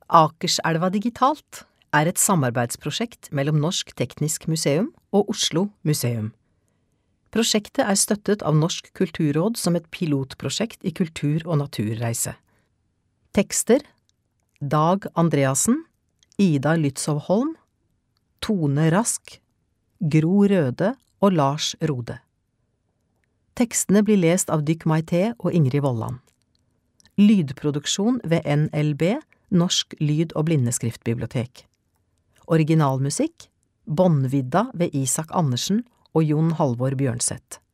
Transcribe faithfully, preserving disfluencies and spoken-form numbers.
Akerselva digitalt er et samarbeidsprosjekt mellom Norsk Teknisk Museum og Oslo Museum. Prosjektet er støttet av Norsk Kulturråd som et pilotprosjekt i kultur- og naturreise. Tekster: Dag Andreassen, Ida Lytzov Holm, Tone Rask, Gro Røde og Lars Rode. Tekstene blir lest av Dyk Maité og Ingrid Vollan. Lydproduksjon ved N L B, Norsk Lyd- og Blindeskriftbibliotek. Originalmusikk: Båndvidda ved Isak Andersen og Jon Halvor Bjørnseth.